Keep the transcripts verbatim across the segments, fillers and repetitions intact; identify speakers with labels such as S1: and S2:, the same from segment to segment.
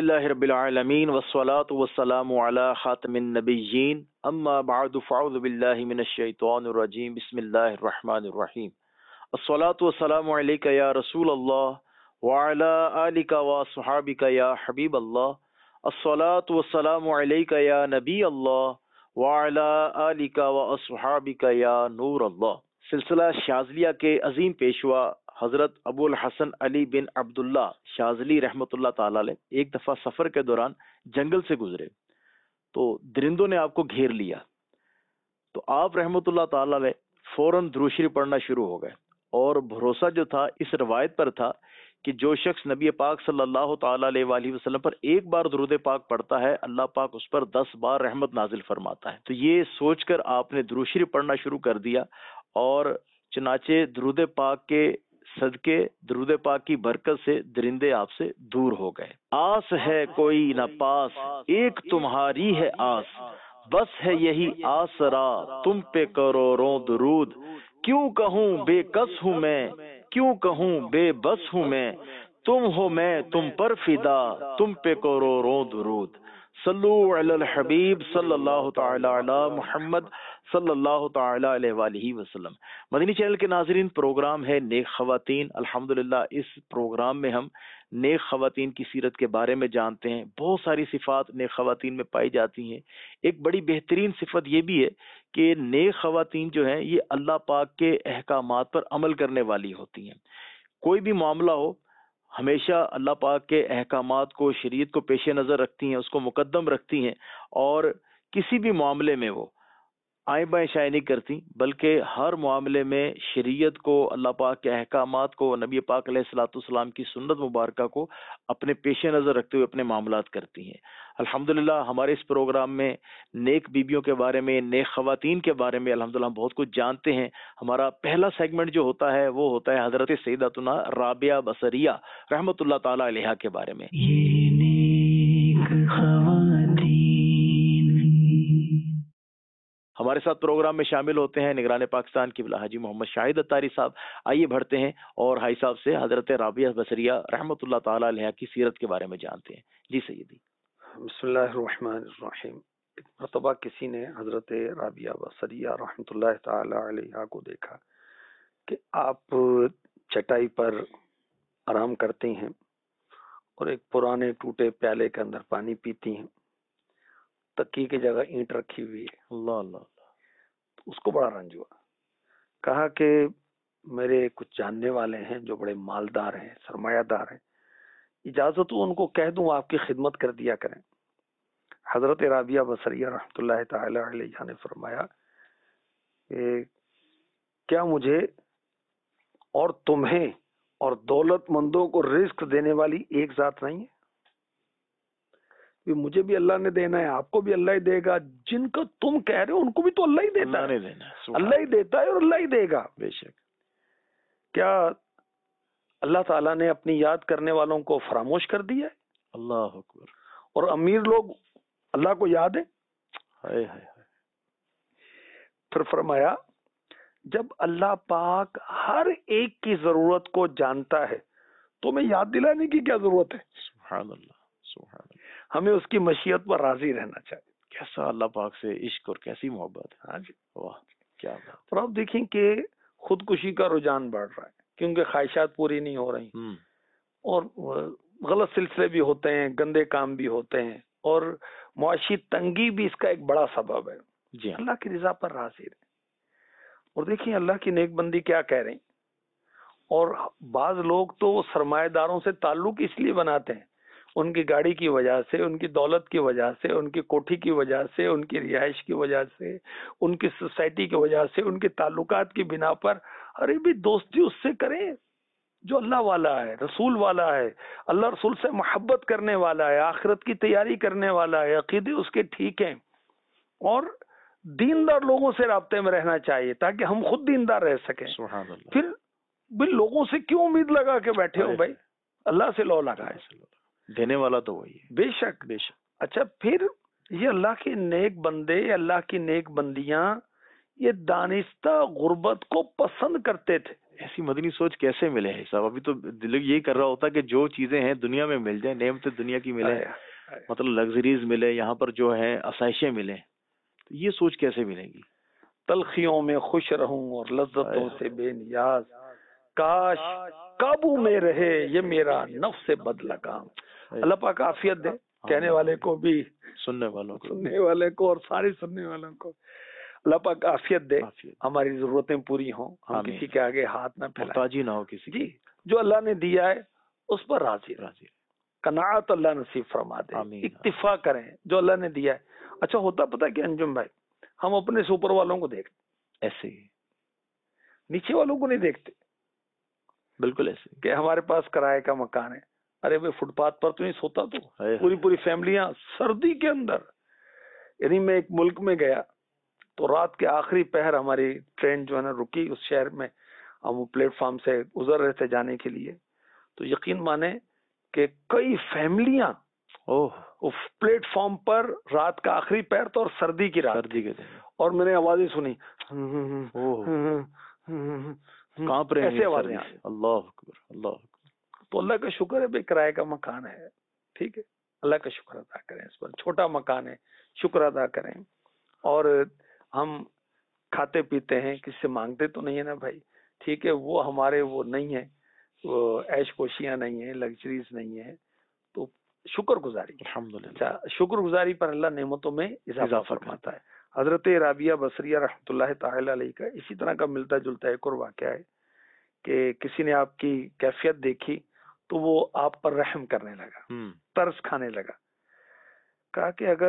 S1: للہ رب العالمین والصلاة والسلام علی خاتم النبیین اما بعد فاعوذ باللہ من الشیطان الرجیم بسم اللہ الرحمن الرحیم الصلاة والسلام علیک یا رسول اللہ وعلی آلک واصحابک یا حبیب اللہ الصلاة والسلام علیک یا نبی اللہ وعلی آلک واصحابک یا نور اللہ۔ سلسلہ شاذلیہ کے عظیم پیشوا حضرت ابو الحسن علی بن عبداللہ شاذلی رحمۃ اللہ تعالی علیہ ایک دفعہ سفر کے دوران جنگل سے گزرے تو درندوں نے آپ کو گھیر لیا، تو آپ رحمۃ اللہ تعالی علیہ فوراً درود شریف پڑھنا شروع ہو گئے، اور بھروسہ جو تھا اس روایت پر تھا کہ جو شخص نبی پاک صلی اللہ تعالی علیہ وآلہ وسلم پر ایک بار درود پاک پڑھتا ہے اللہ پاک اس پر دس بار رحمت نازل فرماتا ہے۔ تو یہ سوچ کر آپ نے درود شریف پڑھنا شروع کر دیا، اور چنانچہ درود پاک کے صدقے درود پاک کی برکت سے درندے آپ سے دور ہو گئے۔ آس ہے کوئی نہ پاس ایک تمہاری ہے آس، بس ہے یہی آسرا تم پہ کروڑوں درود، کیوں کہوں بے کس ہوں میں کیوں کہوں بے بس ہوں میں، تم ہو میں تم پر فدا تم پہ کروڑوں درود۔ صلو علی الحبیب صلی اللہ تعالی علی محمد صلی اللہ تعالی علیہ وآلہ وسلم۔ مدنی چینل کے ناظرین، پروگرام ہے نیک خواتین۔ الحمدللہ اس پروگرام میں ہم نیک خواتین کی سیرت کے بارے میں جانتے ہیں۔ بہت ساری صفات نیک خواتین میں پائی جاتی ہیں۔ ایک بڑی بہترین صفت یہ بھی ہے کہ نیک خواتین جو ہیں یہ اللہ پاک کے احکامات پر عمل کرنے والی ہوتی ہیں۔ کوئی بھی معاملہ ہو ہمیشہ اللہ پاک کے احکامات کو شریعت کو پیش نظر رکھتی ہیں، اس کو مقدم رکھتی ہیں، اور کسی بھی معاملے میں وہ آئیں بائیں شائیں نہیں کرتی، بلکہ ہر معاملے میں شریعت کو اللہ پاک کے احکامات کو نبی پاک علیہ الصلوۃ والسلام کی سنت مبارکہ کو اپنے پیش نظر رکھتے ہوئے اپنے معاملات کرتی ہیں۔ الحمدللہ ہمارے اس پروگرام میں نیک بیبیوں کے بارے میں نیک خواتین کے بارے میں الحمدللہ ہم بہت کچھ جانتے ہیں۔ ہمارا پہلا سیگمنٹ جو ہوتا ہے وہ ہوتا ہے حضرت سیدتنا رابعہ بصریہ رحمۃ اللہ تعالی علیہا کے بارے میں۔
S2: یہ نیک خواتین
S1: ہمارے ساتھ پروگرام میں شامل ہوتے ہیں نگران پاکستان قبلہ حاجی محمد شاہد اتاری صاحب۔ آئیے بڑھتے ہیں اور حاجی صاحب سے حضرت رابعہ بصریہ رحمۃ اللہ تعالی علیہ کی سیرت کے بارے میں جانتے ہیں۔ جی سیدی۔
S3: بسم اللہ الرحمن الرحیم۔ ایک مرتبہ کسی نے حضرت رابعہ بصریہ رحمۃ اللہ تعالی علیہ کو دیکھا کہ آپ چٹائی پر آرام کرتی ہیں اور ایک پرانے ٹوٹے پیالے کے اندر پانی پیتی ہیں، تکی کی جگہ اینٹ رکھی ہوئی ہے۔
S1: اللہ اللہ اللہ۔
S3: اس کو بڑا رنج ہوا، کہا کہ میرے کچھ جاننے والے ہیں جو بڑے مالدار ہیں، سرمایہ دار ہیں، اجازت ہو ان کو کہہ دوں آپ کی خدمت کر دیا کریں۔ حضرت رابعہ بصریہ رحمۃ اللہ تعالی علیہ نے فرمایا کہ کیا مجھے اور تمہیں اور دولت مندوں کو رزق دینے والی ایک ذات نہیں ہے؟ مجھے بھی اللہ نے دینا ہے، آپ کو بھی اللہ ہی دے گا، جن کو تم کہہ رہے ہو ان کو بھی تو اللہ ہی دیتا ہے، اللہ ہی دیتا ہے اور اللہ ہی دے گا۔
S1: بے شک۔
S3: کیا اللہ تعالیٰ نے اپنی یاد کرنے والوں کو فراموش کر دیا ہے؟
S1: اللہ اکبر۔
S3: اور امیر لوگ اللہ کو یاد ہے؟
S1: ہائے ہائے ہائے۔
S3: پھر فرمایا جب اللہ پاک ہر ایک کی ضرورت کو جانتا ہے تو میں یاد دلانے کی کیا ضرورت ہے؟
S1: سبحان اللہ سبحان اللہ۔
S3: ہمیں اس کی مشیت پر راضی رہنا چاہیے۔
S1: کیسا اللہ پاک سے عشق اور کیسی محبت ہے۔
S3: ہاں جی،
S1: واہ کیا بات۔
S3: اور آپ دیکھیں کہ خودکشی کا رجحان بڑھ رہا ہے کیونکہ خواہشات پوری نہیں ہو رہی،
S1: ہم
S3: اور غلط سلسلے بھی ہوتے ہیں، گندے کام بھی ہوتے ہیں، اور معاشی تنگی بھی اس کا ایک بڑا سبب ہے۔
S1: جی ہاں۔
S3: اللہ کی رضا پر راضی رہیں۔ اور دیکھیں اللہ کی نیک بندی کیا کہہ رہے ہیں، اور بعض لوگ تو سرمایہ داروں سے تعلق اس لیے بناتے ہیں، ان کی گاڑی کی وجہ سے، ان کی دولت کی وجہ سے، ان کی کوٹھی کی وجہ سے، ان کی رہائش کی وجہ سے، ان کی سوسائٹی کی وجہ سے، ان کے تعلقات کی بنا پر۔ ارے بھی دوستی اس سے کریں جو اللہ والا ہے، رسول والا ہے، اللہ رسول سے محبت کرنے والا ہے، آخرت کی تیاری کرنے والا ہے، عقیدے اس کے ٹھیک ہیں، اور دیندار لوگوں سے رابطے میں رہنا چاہیے تاکہ ہم خود دیندار رہ سکیں۔
S1: سبحان اللہ۔
S3: پھر بھی لوگوں سے کیوں امید لگا کے بیٹھے ہو بھائی؟ اللہ سے لو لگائے،
S1: دینے والا تو وہی ہے۔
S3: بے شک
S1: بے شک۔
S3: اچھا، پھر یہ اللہ کے نیک بندے، اللہ کی نیک بندیاں یہ دانستہ غربت کو پسند کرتے تھے،
S1: ایسی مدنی سوچ کیسے ملے ہے صاحب؟ ابھی تو دل یہی کر رہا ہوتا کہ جو چیزیں ہیں دنیا میں مل جائیں، نعمتیں دنیا کی ملے، مطلب لگژریز ملے، یہاں پر جو ہیں آسائشیں ملیں، تو یہ سوچ کیسے ملے گی؟
S3: تلخیوں میں خوش رہوں اور لذتوں سے بے نیاز، کاش قابو میں رہے یہ میرا نفس بد لگام۔ اللہ پاک عافیت دے کہنے والے کو بھی،
S1: سننے والوں کو،
S3: سننے والے کو اور سارے سننے والوں کو اللہ پاک عافیت دے، ہماری ضرورتیں پوری ہوں، ہم کسی کے آگے ہاتھ نہ پھیلائیں،
S1: محتاجی نہ ہو کسی
S3: جی، جو اللہ نے دیا ہے اس پر راضی راضی قناعت اللہ نصیب فرما دے، اکتفا کریں جو اللہ نے دیا ہے۔ اچھا ہوتا پتہ کہ انجم بھائی، ہم اپنے سے اوپر والوں کو دیکھتے
S1: ایسے ہی،
S3: نیچے والوں کو نہیں دیکھتے،
S1: بالکل ایسے
S3: کہ ہمارے پاس کرائے کا مکان ہے، ارے بھائی فٹ پاتھ پر تو نہیں سوتا، تو پوری پوری فیملیاں سردی کے اندر، یعنی میں ایک ملک میں گیا تو رات کے آخری پہر ہماری ٹرین جو ہے نا رکی اس شہر میں، ہم پلیٹ فارم سے گزر رہے تھے جانے کے لیے، تو یقین مانے کہ کئی فیملیاں پلیٹ فارم پر رات کا آخری پہر تو اور سردی کی رات،
S1: سردی کے دن،
S3: اور میں نے آوازیں سنی،
S1: کانپ رہے
S3: ایسے آوازیں،
S1: اللہ اکبر اللہ اکبر۔
S3: تو اللہ کا شکر ہے بھائی کرائے کا مکان ہے، ٹھیک ہے، اللہ کا شکر ادا کریں اس پر، چھوٹا مکان ہے شکر ادا کریں، اور ہم کھاتے پیتے ہیں، کسی سے مانگتے تو نہیں ہے نا بھائی، ٹھیک ہے، وہ ہمارے وہ نہیں ہے، وہ عیش پوشیاں نہیں ہیں، لگژریز نہیں ہیں، تو شکر گزاری، الحمدللہ، شکر گزاری پر اللہ نعمتوں میں اضافہ فرماتا ہے۔ حضرت رابعہ بصریہ رحمۃ اللہ تعالی علیہ کا اسی طرح کا ملتا جلتا ایک اور واقعہ ہے کہ کسی نے آپ کی کیفیت دیکھی تو وہ آپ پر رحم کرنے لگا، ترس کھانے لگا، کہا کہ اگر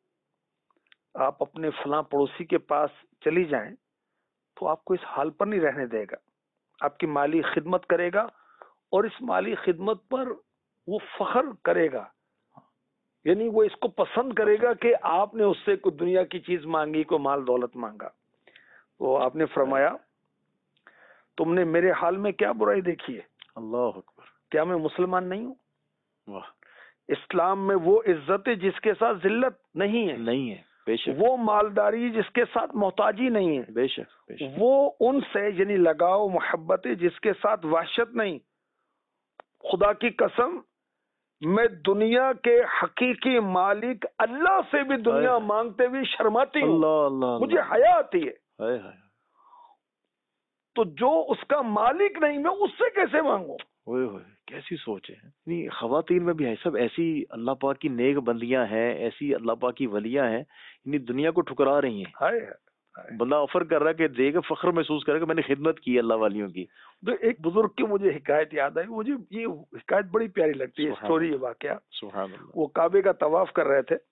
S3: آپ اپنے فلاں پڑوسی کے پاس چلی جائیں تو آپ کو اس حال پر نہیں رہنے دے گا، آپ کی مالی خدمت کرے گا، اور اس مالی خدمت پر وہ فخر کرے گا، یعنی وہ اس کو پسند کرے گا کہ آپ نے اس سے کوئی دنیا کی چیز مانگی، کوئی مال دولت مانگا۔ تو آپ نے فرمایا تم نے میرے حال میں کیا برائی دیکھی ہے؟
S1: اللہ اکبر،
S3: کیا میں مسلمان نہیں ہوں؟
S1: واہ،
S3: اسلام میں وہ عزت ہے جس کے ساتھ ذلت نہیں ہے،
S1: نہیں ہے، بے شک،
S3: وہ مالداری جس کے ساتھ محتاجی نہیں ہے،
S1: بے شک، بے شک،
S3: وہ ان سے یعنی لگاؤ محبت ہے جس کے ساتھ وحشت نہیں۔ خدا کی قسم میں دنیا کے حقیقی مالک اللہ سے بھی دنیا مانگتے ہوئے شرماتی ہوں،
S1: اللہ اللہ،
S3: مجھے حیا آتی ہے،
S1: ہائے ہائے،
S3: تو جو اس کا مالک نہیں میں اس سے کیسے مانگوں؟
S1: ہوئے ہوئے، کیسی سوچ ہے، یعنی خواتین میں بھی ہے سب ایسی اللہ پاک کی نیک بندیاں ہیں، ایسی اللہ پاک کی ولیاں ہیں، یعنی دنیا کو ٹھکرا رہی ہیں،
S3: ہائے
S1: بندہ آفر کر رہا ہے کہ دے کے فخر محسوس کرے کہ میں نے خدمت کی اللہ والیوں کی۔
S3: تو ایک بزرگ کی مجھے حکایت یاد آئی، مجھے یہ حکایت بڑی پیاری لگتی ہے، سٹوری، یہ واقعہ،
S1: سبحان اللہ،
S3: وہ کعبے کا طواف کر رہے تھے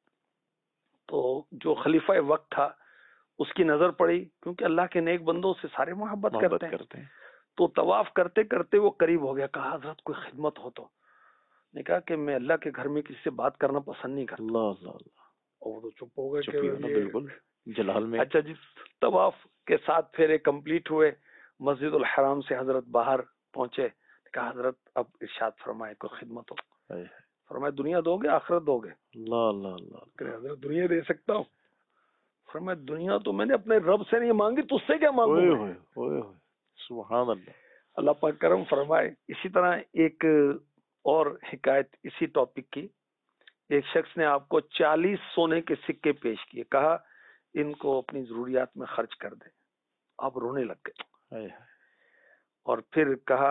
S3: تو جو خلیفہ وقت تھا اس کی نظر پڑی، کیونکہ اللہ کے نیک بندوں سے سارے محبت کرتے ہیں،
S1: کرتے ہیں،
S3: تو طواف کرتے کرتے وہ قریب ہو گیا، کہا حضرت کوئی خدمت ہو تو، نے کہا کہ میں اللہ کے گھر میں کسی سے بات کرنا پسند نہیں کرتا،
S1: اللہ اللہ اللہ،
S3: اور تو چپ ہو گئے
S1: چپ ہی ہونا، بالکل جلال میں۔
S3: اچھا جس طواف کے ساتھ پھر کمپلیٹ ہوئے، مسجد الحرام سے حضرت باہر پہنچے، کہا حضرت اب ارشاد فرمائے کوئی خدمت ہو، فرمائے دنیا دو گے آخرت دو گے؟ اللہ اللہ اللہ، حضرت دنیا دے سکتا ہوں، فرمائے دنیا تو میں نے اپنے رب سے نہیں مانگی، تجھ سے کیا مانگوں؟
S1: سبحان اللہ،
S3: اللہ پاک کرم فرمائے۔ اسی طرح ایک اور حکایت اسی ٹاپک کی، ایک شخص نے آپ کو چالیس سونے کے سکے پیش کیے، کہا ان کو اپنی ضروریات میں خرچ کر دیں، آپ رونے لگ گئے، اور پھر کہا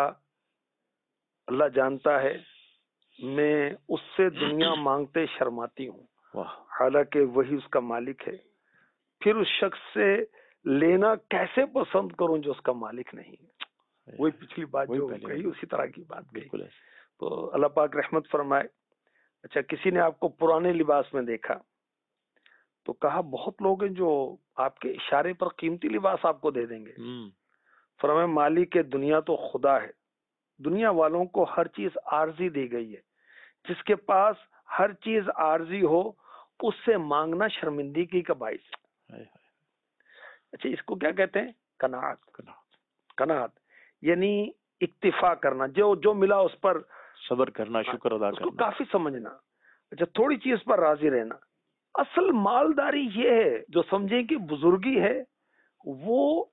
S3: اللہ جانتا ہے میں اس سے دنیا مانگتے شرماتی ہوں، حالانکہ وہی اس کا مالک ہے، پھر اس شخص سے لینا کیسے پسند کروں جو اس کا مالک نہیں ہے؟ وہی پچھلی بات جو کہی اسی طرح کی بات کہی، تو اللہ پاک رحمت فرمائے۔ اچھا کسی نے آپ کو پرانے لباس میں دیکھا تو کہا بہت لوگ ہیں جو آپ کے اشارے پر قیمتی لباس آپ کو دے دیں گے، فرمایا مالک دنیا تو خدا ہے، دنیا والوں کو ہر چیز عارضی دی گئی ہے، جس کے پاس ہر چیز عارضی ہو اس سے مانگنا شرمندگی کا باعث ہے۔ اچھا اس کو کیا کہتے ہیں؟ قناعت، قناعت یعنی اکتفا کرنا، جو جو ملا اس پر
S1: صبر کرنا، شکر ادا کرنا، اس کو
S3: کافی سمجھنا، اچھا تھوڑی چیز پر راضی رہنا۔ اصل مالداری یہ ہے جو سمجھیں کہ بزرگی ہے، وہ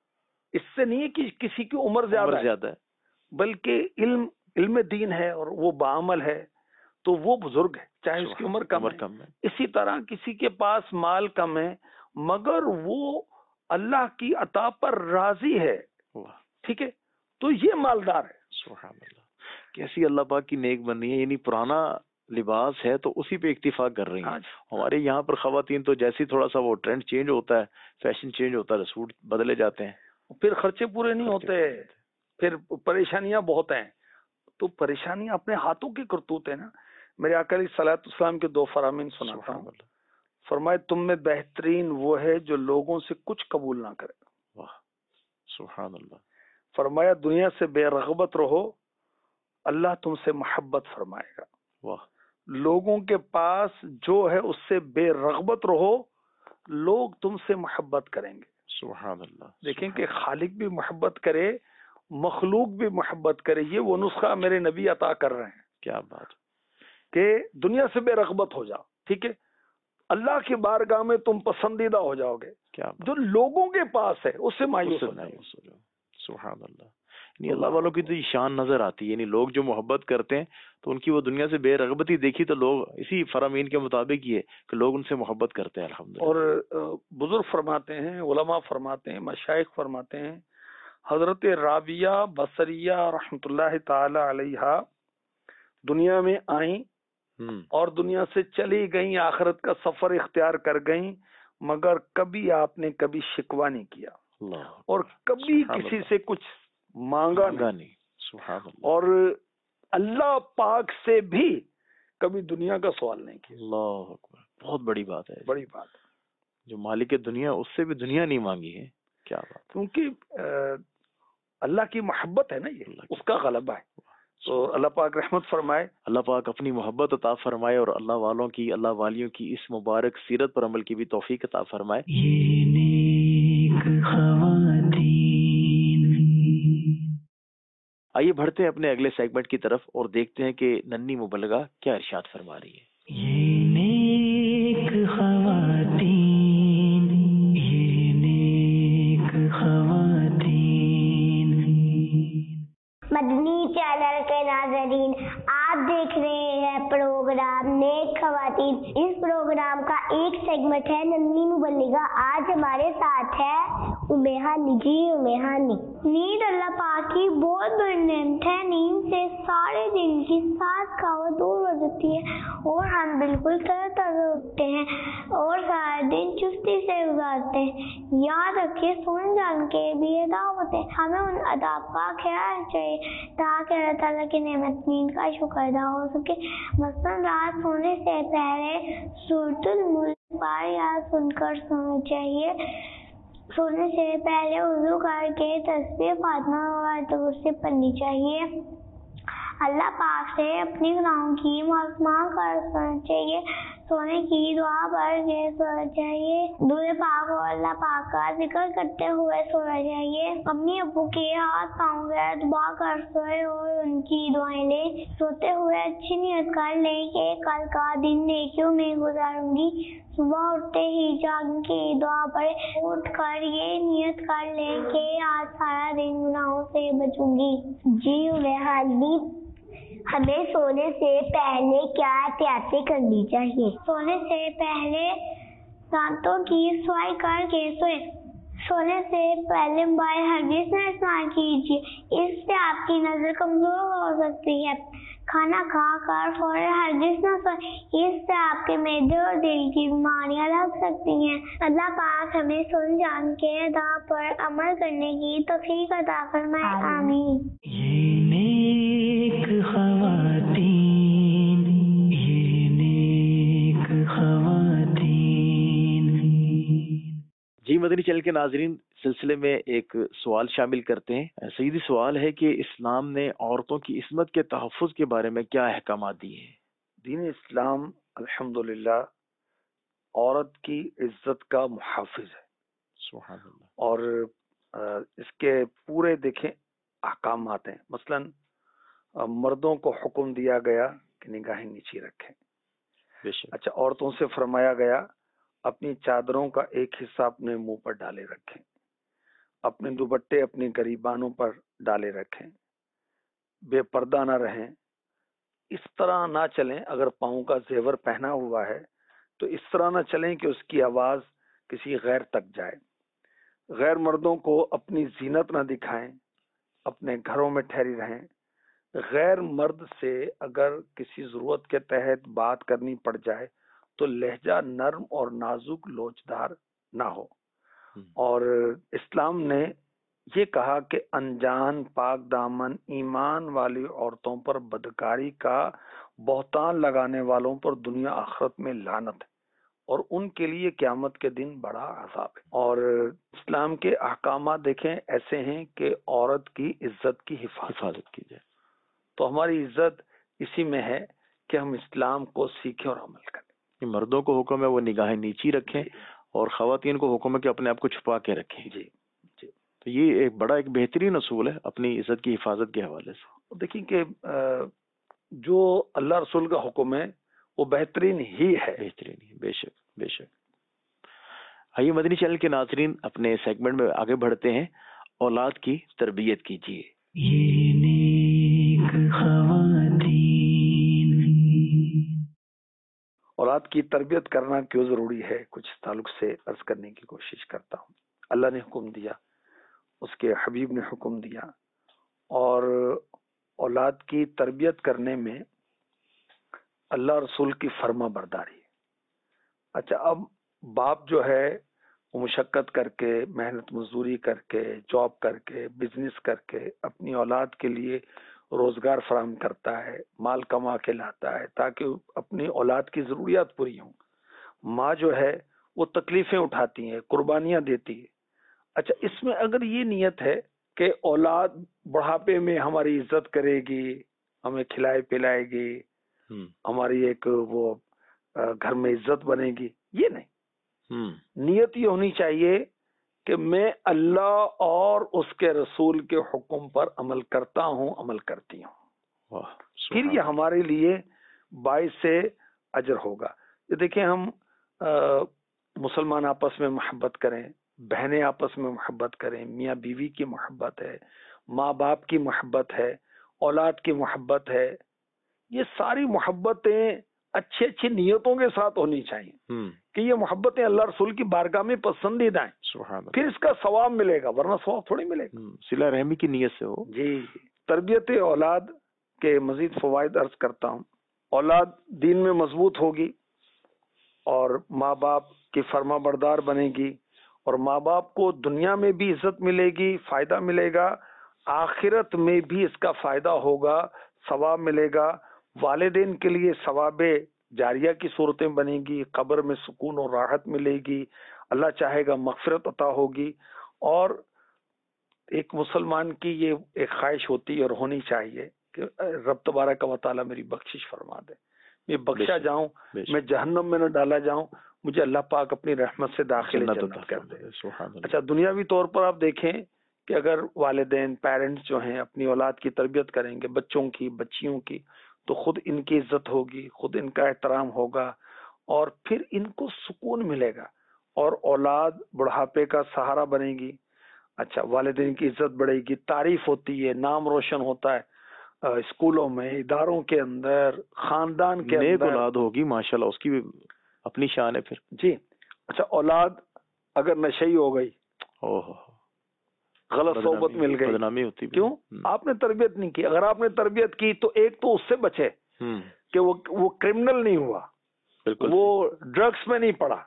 S3: اس سے نہیں ہے کہ کسی کی عمر زیادہ ہے،
S1: زیادہ ہے،
S3: بلکہ علم علم دین ہے اور وہ باعمل ہے تو وہ بزرگ ہے، چاہے اس کی عمر کم
S1: عمر
S3: ہے۔
S1: کم ہے،
S3: اسی طرح کسی کے پاس مال کم ہے مگر وہ اللہ کی عطا پر راضی ہے،
S1: واہ
S3: ٹھیک ہے، تو یہ مالدار ہے۔
S1: سبحان اللہ، کیسی اللہ پاک کی نیک بنی ہے، یعنی پرانا لباس ہے تو اسی پہ اکتفا کر رہی ہیں۔ ہمارے یہاں پر خواتین تو جیسی تھوڑا سا وہ ٹرینڈ چینج ہوتا ہے، فیشن چینج ہوتا ہے، سوٹ بدلے جاتے ہیں،
S3: پھر خرچے پورے نہیں ہوتے، پھر پریشانیاں بہت ہیں۔ تو پریشانیاں اپنے ہاتھوں کی کرتوت ہے نا۔ میرے آقا علیہ الصلوۃ والسلام کے دو فرامین سناتا
S1: سبحان
S3: ہوں۔
S1: اللہ،
S3: فرمائے تم میں بہترین وہ ہے جو لوگوں سے کچھ قبول نہ کرے۔
S1: واہ سبحان اللہ،
S3: فرمایا دنیا سے بے رغبت رہو، اللہ تم سے محبت فرمائے گا۔
S1: واہ
S3: لوگوں کے پاس جو ہے اس سے بے رغبت رہو، لوگ تم سے محبت کریں گے۔
S1: سبحان اللہ،
S3: دیکھیں کہ خالق بھی محبت کرے، مخلوق بھی محبت کرے، یہ وہ نسخہ میرے نبی عطا کر رہے ہیں
S1: کیا بات،
S3: کہ دنیا سے بے رغبت ہو جاؤ، ٹھیک ہے، اللہ کی بارگاہ میں تم پسندیدہ ہو جاؤ گے۔
S1: کیا بات،
S3: جو لوگوں کے پاس ہے اس سے مایوس
S1: اس سے
S3: ہو جاؤ۔
S1: مایوس ہو جاؤ۔ سبحان اللہ، یعنی اللہ والوں کی تو یہ شان نظر آتی ہے، یعنی لوگ جو محبت کرتے ہیں تو ان کی وہ دنیا سے بے رغبتی دیکھی تو لوگ اسی فرامین کے مطابق یہ ہے کہ لوگ ان سے محبت کرتے ہیں الحمدللہ۔
S3: اور بزرگ فرماتے ہیں، علماء فرماتے ہیں، مشائخ فرماتے ہیں، حضرت رابعہ بصریہ رحمۃ اللہ تعالی علیہا دنیا میں آئیں
S1: ہوں،
S3: اور دنیا سے چلی گئیں، آخرت کا سفر اختیار کر گئیں، مگر کبھی آپ نے کبھی شکوہ نہیں کیا
S1: اللہ
S3: اور کبھی
S1: سبحان
S3: کسی
S1: اللہ،
S3: سے کچھ مانگا نہیں،
S1: مانگا نہیں، سبحان اللہ،
S3: اور اللہ پاک سے بھی کبھی دنیا کا سوال نہیں کیا۔
S1: اللہ اکبر، بہت بڑی بات ہے،
S3: بڑی بات ہے،
S1: جو مالک دنیا اس سے بھی دنیا نہیں مانگی ہے، کیا بات،
S3: کیونکہ اللہ کی محبت ہے نا، یہ
S1: اللہ کی
S3: اس کا غلبہ ہے۔ تو اللہ پاک رحمت فرمائے۔
S1: اللہ پاک اپنی محبت عطا فرمائے اور اللہ والوں کی، اللہ والیوں کی اس مبارک سیرت پر عمل کی بھی توفیق عطا فرمائے۔
S2: یہ نیک خواتین،
S1: آئیے بڑھتے ہیں اپنے اگلے سیگمنٹ کی طرف اور دیکھتے ہیں کہ ننھی مبلغہ کیا ارشاد فرما رہی ہے۔
S2: یہ نیک خواتین، یہ نیک خواتین۔
S4: مدنی چینل کے ناظرین، آپ دیکھ رہے ہیں پروگرام نیک خواتین۔ اس پروگرام کا ایک سیگمنٹ ہے ننھی مبلغہ۔ آج ہمارے ساتھ ہے امیہ نی۔ جی امیہ نی، نیند اللہ پاک کی بہت بڑی نعمت ہے۔ نیند سے سارے دن کی ساری تھکاوٹ دور ہو جاتی ہے اور ہم بالکل تر تازہ اٹھتے ہیں اور سارا دن چستی سے گزارتے ہیں۔ یاد رکھیے سونے جان کے بھی آداب ہوتے ہیں، ہمیں ان آداب کا خیال چاہیے تاکہ اللہ تعالیٰ کی نعمت نیند کا شکر ادا ہو سکے۔ مثلاً رات سونے سے پہلے سورۃ الملک پڑھ یا سن کر سونا چاہیے۔ سونے سے پہلے وضو کر کے تسبیح فاطمہ اور آیت الکرسی پڑھنی چاہیے۔ اللہ پاک سے اپنی گناہوں کی معافی مانگ کر سونا چاہیے۔ سونے کی دعا پڑھ کے سونا چاہیے۔ دعا پاک اور اللہ پاک کا ذکر کرتے ہوئے سونا چاہیے۔ امی ابو کے ہاتھ پاؤں کے دبا کر سوئے اور ان کی دعائیں لیں۔ سوتے ہوئے اچھی نیت کر لیں کہ کل کا دن نیکیوں میں گزاروں گی۔ صبح اٹھتے ہی جاگنے کی دعا پڑھے۔ اٹھ کر یہ نیت کر لیں کہ آج سارا دن گناہوں سے بچوں گی۔ جی امیہ نی، ہمیں سونے سے پہلے کیا احتیاطیں کرنی چاہیے؟ سونے سے پہلے دانتوں کی صفائی کر کے سوئے۔ سونے سے پہلے موبائل ہرگز نہ استعمال کیجیے، اس سے آپ کی نظر کمزور ہو سکتی ہے۔ کھانا کھا کر فوراً ہرگز نہ سوئیں، اس سے آپ کے معدے اور دل کی بیماریاں لگ سکتی ہیں۔ اللہ پاک ہمیں سن جان کے آداب پر عمل کرنے کی توفیق عطا فرمائے، آمین۔
S2: یہ نیک خواتین، یہ نیک خواتین۔
S1: جی مدنی چینل کے ناظرین، سلسلے میں ایک سوال شامل کرتے ہیں۔ سیدھی سوال ہے کہ اسلام نے عورتوں کی عصمت کے تحفظ کے بارے میں کیا احکامات دیے ہیں؟
S3: دین اسلام الحمدللہ عورت کی عزت کا محافظ ہے،
S1: سبحان اللہ،
S3: اور اس کے پورے دیکھیں احکامات ہیں۔ مثلاً مردوں کو حکم دیا گیا کہ نگاہیں نیچی رکھیں۔
S1: بے شک،
S3: اچھا، عورتوں سے فرمایا گیا اپنی چادروں کا ایک حصہ اپنے منہ پر ڈالے رکھیں۔ اپنے دوپٹے اپنی گریبانوں پر ڈالے رکھیں، بے پردہ نہ رہیں، اس طرح نہ چلیں. اگر پاؤں کا زیور پہنا ہوا ہے تو اس طرح نہ چلیں کہ اس کی آواز کسی غیر تک جائے. غیر مردوں کو اپنی زینت نہ دکھائیں، اپنے گھروں میں ٹھہری رہیں. غیر مرد سے اگر کسی ضرورت کے تحت بات کرنی پڑ جائے تو لہجہ نرم اور نازک لوچدار نہ ہو. اور اسلام نے یہ کہا کہ انجان پاک دامن ایمان والی عورتوں پر بدکاری کا بہتان لگانے والوں پر دنیا آخرت میں لعنت ہے اور ان کے لیے قیامت کے دن بڑا عذاب ہے. اور اسلام کے احکامات دیکھیں ایسے ہیں کہ عورت کی عزت کی حفاظت کی جائے. تو ہماری عزت اسی میں ہے کہ ہم اسلام کو سیکھیں اور عمل کریں.
S1: مردوں کو حکم ہے وہ نگاہیں نیچی رکھیں اور خواتین کو حکم ہے کہ اپنے آپ کو چھپا کے رکھیں.
S3: جی جی
S1: تو یہ ایک بڑا ایک بہترین اصول ہے اپنی عزت کی حفاظت کے حوالے سے.
S3: دیکھیں کہ جو اللہ رسول کا حکم ہے وہ بہترین ہی ہے.
S1: بہترین ہی، بے شک بے شک. آئیے مدنی چینل کے ناظرین اپنے سیگمنٹ میں آگے بڑھتے ہیں. اولاد کی تربیت کیجیے.
S2: یہ نیک خواتین.
S3: اولاد کی تربیت کرنا کیوں ضروری ہے، کچھ تعلق سے عرض کرنے کی کوشش کرتا ہوں. اللہ نے حکم دیا، اس کے حبیب نے حکم دیا، اور اولاد کی تربیت کرنے میں اللہ رسول کی فرما برداری ہے. اچھا، اب باپ جو ہے وہ مشقت کر کے، محنت مزدوری کر کے، جاب کر کے، بزنس کر کے اپنی اولاد کے لیے روزگار فراہم کرتا ہے، مال کما کے لاتا ہے تاکہ اپنی اولاد کی ضروریات پوری ہوں. ماں جو ہے وہ تکلیفیں اٹھاتی ہیں، قربانیاں دیتی ہے. اچھا، اس میں اگر یہ نیت ہے کہ اولاد بڑھاپے میں ہماری عزت کرے گی، ہمیں کھلائے پلائے گی، ہماری ایک وہ گھر میں عزت بنے گی، یہ نہیں. نیت یہ ہونی چاہیے کہ میں اللہ اور اس کے رسول کے حکم پر عمل کرتا ہوں، عمل کرتی ہوں. پھر یہ ہمارے لیے باعث اجر ہوگا. یہ دیکھیں، ہم مسلمان آپس میں محبت کریں، بہنیں آپس میں محبت کریں، میاں بیوی کی محبت ہے، ماں باپ کی محبت ہے، اولاد کی محبت ہے. یہ ساری محبتیں اچھی اچھی نیتوں کے ساتھ ہونی چاہیے کہ یہ محبتیں اللہ رسول کی بارگاہ میں پسندیدہ ہیں. پھر اس کا ثواب ملے گا، ورنہ ثواب تھوڑی ملے گا.
S1: صلہ رحمی کی نیت سے ہو.
S3: جی. تربیت اولاد کے مزید فوائد عرض کرتا ہوں. اولاد دین میں مضبوط ہوگی اور ماں باپ کی فرما بردار بنے گی، اور ماں باپ کو دنیا میں بھی عزت ملے گی، فائدہ ملے گا، آخرت میں بھی اس کا فائدہ ہوگا، ثواب ملے گا. والدین کے لیے ثواب جاریہ کی صورتیں بنے گی، قبر میں سکون اور راحت ملے گی، اللہ چاہے گا مغفرت عطا ہوگی. اور ایک مسلمان کی یہ ایک خواہش ہوتی ہے اور ہونی چاہیے کہ رب تبارک و تعالیٰ میری بخشش فرما دے، میں بخشا جاؤں، میں جہنم میں نہ ڈالا جاؤں، مجھے اللہ پاک اپنی رحمت سے داخل جنت کر دے. اچھا، دنیاوی طور پر آپ دیکھیں کہ اگر والدین پیرنٹس جو ہیں اپنی اولاد کی تربیت کریں گے، بچوں کی، بچیوں کی، تو خود ان کی عزت ہوگی، خود ان کا احترام ہوگا، اور پھر ان کو سکون ملے گا، اور اولاد بڑھاپے کا سہارا بنے گی. اچھا، والدین کی عزت بڑھے گی، تعریف ہوتی ہے، نام روشن ہوتا ہے اسکولوں میں، اداروں کے اندر، خاندان کے
S1: نیک
S3: اندر.
S1: اولاد ہوگی ماشاءاللہ، اس کی بھی اپنی شان ہے پھر.
S3: جی. اچھا، اولاد اگر نشئی ہو گئی،
S1: اوہ
S3: غلط صحبت مل گئی،
S1: بدنامی ہوتی.
S3: کیوں؟ آپ نے تربیت نہیں کی. اگر آپ نے تربیت کی تو ایک تو اس سے بچے کہ وہ وہ کرمنل نہیں ہوا، وہ ڈرگس میں نہیں پڑا.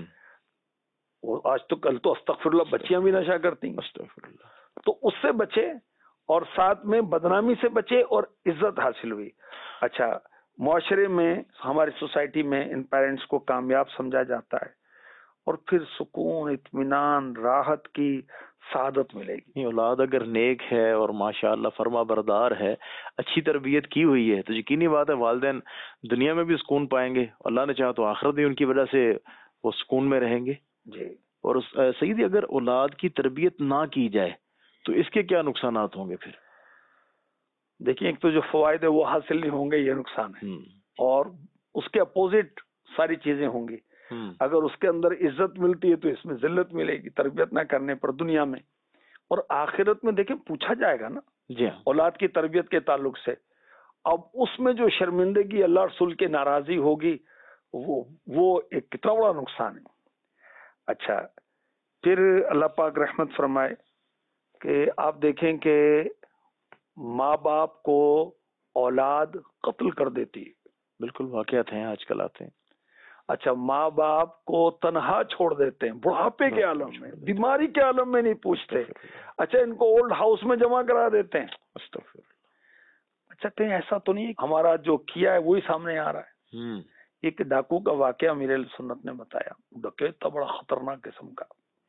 S3: وہ آج تو کل تو استغفر اللہ بچیاں بھی نشہ کرتی ہیں،
S1: استغفر اللہ.
S3: تو اس سے بچے، اور ساتھ میں بدنامی سے بچے اور عزت حاصل ہوئی. اچھا، معاشرے میں، ہماری سوسائٹی میں ان پیرنٹس کو کامیاب سمجھا جاتا ہے، اور پھر سکون، اطمینان، راحت کی سعادت ملے گی.
S1: اولاد اگر نیک ہے اور ماشاءاللہ فرما بردار ہے، اچھی تربیت کی ہوئی ہے، تو یقینی بات ہے والدین دنیا میں بھی سکون پائیں گے، اللہ نے چاہا تو آخرت بھی ان کی وجہ سے وہ سکون میں رہیں گے.
S3: جی.
S1: اور سیدی اگر اولاد کی تربیت نہ کی جائے تو اس کے کیا نقصانات ہوں گے پھر؟
S3: دیکھیں، ایک تو جو فوائد ہے وہ حاصل نہیں ہوں گے، یہ نقصان ہے. اور اس کے اپوزٹ ساری چیزیں ہوں گی. اگر اس کے اندر عزت ملتی ہے تو اس میں ذلت ملے گی تربیت نہ کرنے پر دنیا میں. اور آخرت میں دیکھیں پوچھا جائے گا نا
S1: جی ہاں
S3: اولاد کی تربیت کے تعلق سے. اب اس میں جو شرمندگی اللہ رسول کے ناراضی ہوگی وہ وہ ایک کتنا بڑا نقصان ہے. اچھا پھر اللہ پاک رحمت فرمائے کہ آپ دیکھیں کہ ماں باپ کو اولاد قتل کر دیتی ہے.
S1: بالکل واقعات ہیں آج کل آتے ہیں.
S3: اچھا ماں باپ کو تنہا چھوڑ دیتے ہیں بڑھاپے کے عالم میں, بیماری کے عالم میں نہیں پوچھتے. اچھا ان کو اولڈ ہاؤس میں جمع کرا دیتے ہیں.
S1: استغفر اللہ.
S3: اچھا کہیں ایسا تو نہیں ہمارا جو کیا ہے وہی سامنے آ رہا ہے.
S1: ہوں
S3: ایک ڈاکو کا واقعہ میرے سنت نے بتایا. ڈکیت تھا بڑا خطرناک قسم کا.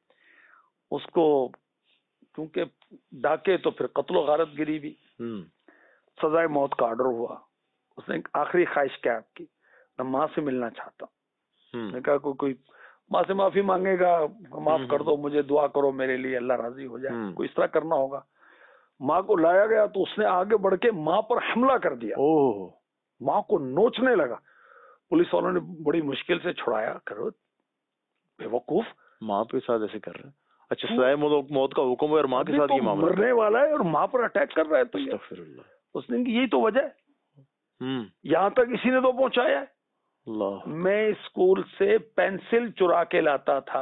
S3: اس کو کیونکہ ڈاکے تو پھر قتل و غارت گری بھی,
S1: ہوں
S3: سزائے موت کا آرڈر ہوا. اس نے ایک آخری خواہش کیا آپ کی, میں ماں سے ملنا چاہتا ہوں.
S1: ہوں
S3: نے کہا کوئی کوئی ماں سے معافی مانگے گا, معاف کر دو مجھے, دعا کرو میرے لیے اللہ راضی ہو جائے,
S1: ہوں
S3: کوئی اس طرح کرنا ہوگا. ماں کو لایا گیا تو اس نے آگے بڑھ کے ماں پر حملہ کر دیا,
S1: اوہ
S3: ماں کو نوچنے لگا. پولیس والوں نے بڑی مشکل سے چھڑایا. کرو بے وقوف,
S1: ماں کے ساتھ ایسے کر رہے ہیں. اچھا سزائے موت موت کا حکم ہے اور ماں کے
S3: ابھی
S1: ساتھ
S3: تو
S1: یہ معاملہ.
S3: مرنے والا ہے اور ماں پر اٹیک کر رہا ہے. تو یہ
S1: استغفر اللہ.
S3: اس نے یہی تو وجہ ہے,
S1: ہوں
S3: یہاں تک اسی نے تو پہنچایا ہے.
S1: اللہ.
S3: میں اسکول سے پینسل چرا کے لاتا تھا,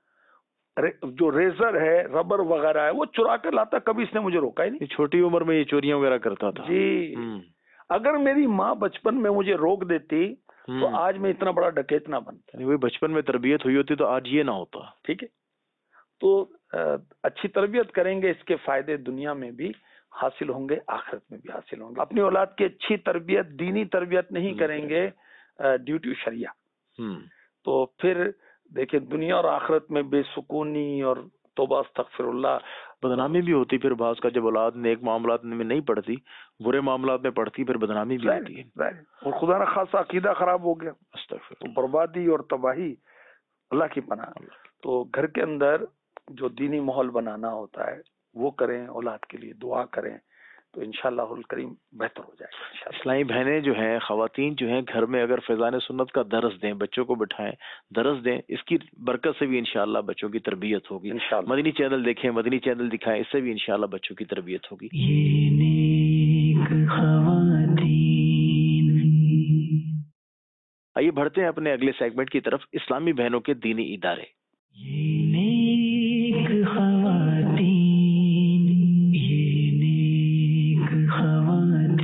S3: جو ریزر ہے ربر وغیرہ ہے وہ چرا کے لاتا, کبھی اس نے مجھے روکا ہی نہیں.
S1: یہ چھوٹی عمر میں یہ چوریاں وغیرہ کرتا تھا.
S3: جی
S1: ہوں
S3: اگر میری ماں بچپن میں مجھے روک دیتی تو
S1: ہوں.
S3: آج میں اتنا بڑا ڈکیت نہ بنتا.
S1: یعنی وہی بچپن میں تربیت ہوئی ہوتی تو آج یہ نہ ہوتا.
S3: ٹھیک ہے, تو اچھی تربیت کریں گے, اس کے فائدے دنیا میں بھی حاصل ہوں گے, آخرت میں بھی حاصل ہوں گے. اپنی اولاد کی اچھی تربیت, دینی تربیت نہیں کریں گے ڈیوٹی شریعہ,
S1: ہوں
S3: تو پھر دیکھیں دنیا اور آخرت میں بے سکونی اور توبہ استغفر اللہ,
S1: بدنامی بھی ہوتی پھر بعض کا. جب اولاد نیک معاملات میں نہیں پڑھتی, برے معاملات میں پڑھتی, پھر بدنامی بھی ہوتی ہے.
S3: ظاہر, اور خدا نہ خاصا عقیدہ خراب ہو گیا
S1: استغفر
S3: تو
S1: اللہ.
S3: بربادی اور تباہی, اللہ کی پناہ. تو گھر کے اندر جو دینی ماحول بنانا ہوتا ہے وہ کریں, اولاد کے لیے دعا کریں, تو انشاءاللہ الکریم بہتر ہو جائے گا.
S1: اسلامی بہنیں جو ہیں, خواتین جو ہیں, گھر میں اگر فیضان سنت کا درس دیں, بچوں کو بٹھائیں, درس دیں, اس کی برکت سے بھی انشاءاللہ بچوں کی تربیت ہوگی.
S3: انشاءاللہ.
S1: مدنی چینل دیکھیں, مدنی چینل دکھائیں, اس سے بھی انشاءاللہ بچوں کی تربیت ہوگی.
S2: یہ نیک خواتین.
S1: آئیے بڑھتے ہیں اپنے اگلے سیگمنٹ کی طرف, اسلامی بہنوں کے دینی ادارے.
S2: یہ نیک خواتین, یہ نیک خواتین.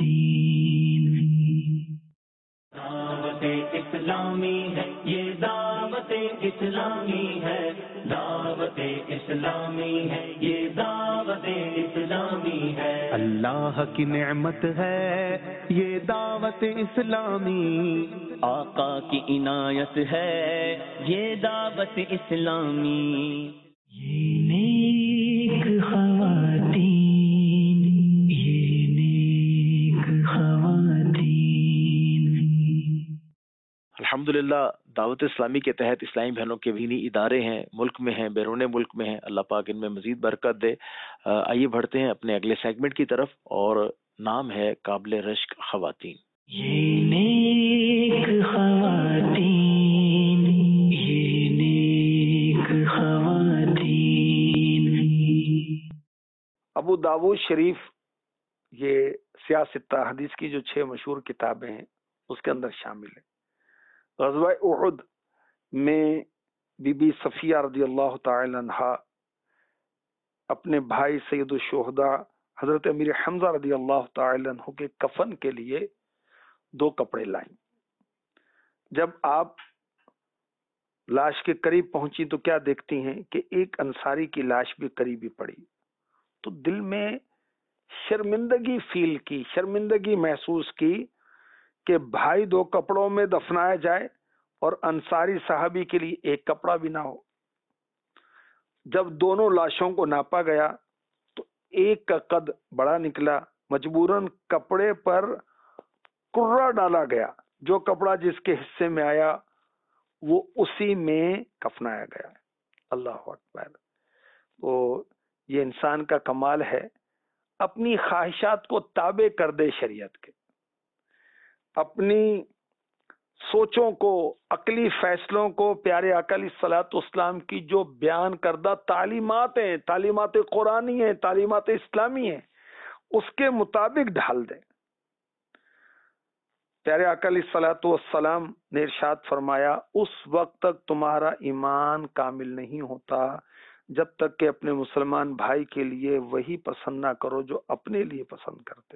S2: دعوت اسلامی ہے, یہ دعوت اسلامی ہے, دعوت اسلامی ہے, یہ دعوت اسلامی ہے. اللہ کی نعمت ہے یہ دعوت اسلامی, آقا کی عنایت ہے یہ دعوت اسلامی. یہ نیک خواتین, یہ نیک خواتین.
S1: الحمدللہ دعوت اسلامی کے تحت اسلامی بہنوں کے دینی ادارے ہیں, ملک میں ہیں, بیرون ملک میں ہیں. اللہ پاک ان میں مزید برکت دے. آئیے بڑھتے ہیں اپنے اگلے سیگمنٹ کی طرف, اور نام ہے قابل رشک خواتین.
S2: یہ نیک خواتین, یہ نیک خواتین.
S3: ابو داؤد شریف, یہ سیاست حدیث کی جو چھ مشہور کتابیں ہیں اس کے اندر شامل ہے. غزوہ احد میں بی بی صفیہ رضی اللہ تعالی عنہا اپنے بھائی سید الشہداء حضرت امیر حمزہ رضی اللہ تعالی عنہ کے کفن کے لیے دو کپڑے لائیں. جب آپ لاش کے قریب پہنچی تو کیا دیکھتی ہیں کہ ایک انصاری کی لاش بھی قریب ہی پڑی, تو دل میں شرمندگی فیل کی, شرمندگی محسوس کی کہ بھائی دو کپڑوں میں دفنایا جائے اور انصاری صحابی کے لیے ایک کپڑا بھی نہ ہو. جب دونوں لاشوں کو ناپا گیا تو ایک کا قد بڑا نکلا, مجبوراً کپڑے پر کرا ڈالا گیا, جو کپڑا جس کے حصے میں آیا وہ اسی میں کفنایا گیا. اللہ اکبر. تو یہ انسان کا کمال ہے, اپنی خواہشات کو تابع کر دے شریعت کے, اپنی سوچوں کو، عقلی فیصلوں کو پیارے آقا علیہ الصلوۃ والسلام کی جو بیان کردہ تعلیمات ہیں، تعلیمات قرآنی ہیں، تعلیمات اسلامی ہیں، اس کے مطابق ڈھال دیں۔ پیارے آقا علیہ الصلوۃ والسلام نے ارشاد فرمایا اس وقت تک تمہارا ایمان کامل نہیں ہوتا جب تک کہ اپنے مسلمان بھائی کے لیے وہی پسند نہ کرو جو اپنے لیے پسند کرتے۔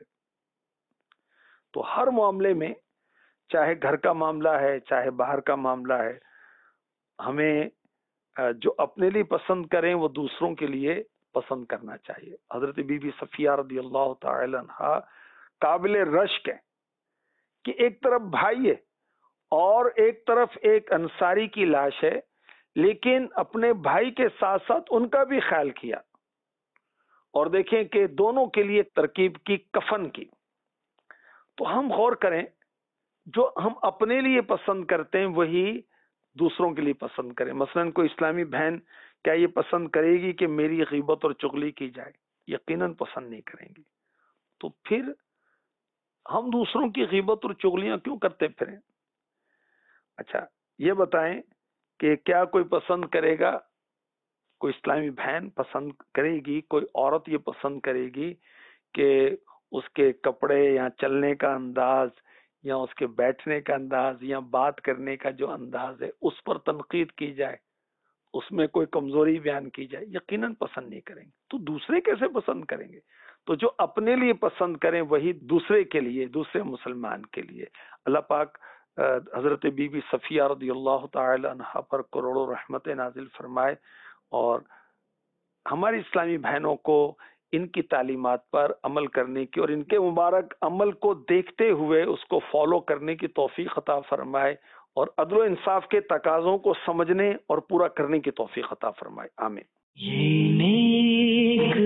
S3: تو ہر معاملے میں، چاہے گھر کا معاملہ ہے چاہے باہر کا معاملہ ہے، ہمیں جو اپنے لیے پسند کریں وہ دوسروں کے لیے پسند کرنا چاہیے۔ حضرت بی بی صفیہ رضی اللہ تعالی عنہا قابل رشک ہے کہ ایک طرف بھائی ہے اور ایک طرف ایک انصاری کی لاش ہے، لیکن اپنے بھائی کے ساتھ ساتھ ان کا بھی خیال کیا، اور دیکھیں کہ دونوں کے لیے ترکیب کی کفن کی۔ تو ہم غور کریں، جو ہم اپنے لیے پسند کرتے ہیں وہی دوسروں کے لیے پسند کریں۔ مثلا کوئی اسلامی بہن کیا یہ پسند کرے گی کہ میری غیبت اور چغلی کی جائے؟ یقیناً پسند نہیں کریں گی۔ تو پھر ہم دوسروں کی غیبت اور چغلیاں کیوں کرتے پھریں؟ اچھا یہ بتائیں کہ کیا کوئی پسند کرے گا، کوئی اسلامی بہن پسند کرے گی، کوئی عورت یہ پسند کرے گی کہ اس کے کپڑے یا چلنے کا انداز یا اس کے بیٹھنے کا انداز یا بات کرنے کا جو انداز ہے اس پر تنقید کی جائے، اس میں کوئی کمزوری بیان کی جائے؟ یقیناً پسند نہیں کریں گے۔ تو دوسرے کیسے پسند کریں گے؟ تو جو اپنے لیے پسند کریں وہی دوسرے کے لیے، دوسرے مسلمان کے لیے۔ اللہ پاک حضرت بی بی صفیہ رضی اللہ تعالی عنہا پر کروڑوں رحمت نازل فرمائے، اور ہماری اسلامی بہنوں کو ان کی تعلیمات پر عمل کرنے کی اور ان کے مبارک عمل کو دیکھتے ہوئے اس کو فالو کرنے کی توفیق عطا فرمائے، اور عدل و انصاف کے تقاضوں کو سمجھنے اور پورا کرنے کی توفیق عطا فرمائے۔ آمین۔
S2: یہ نیک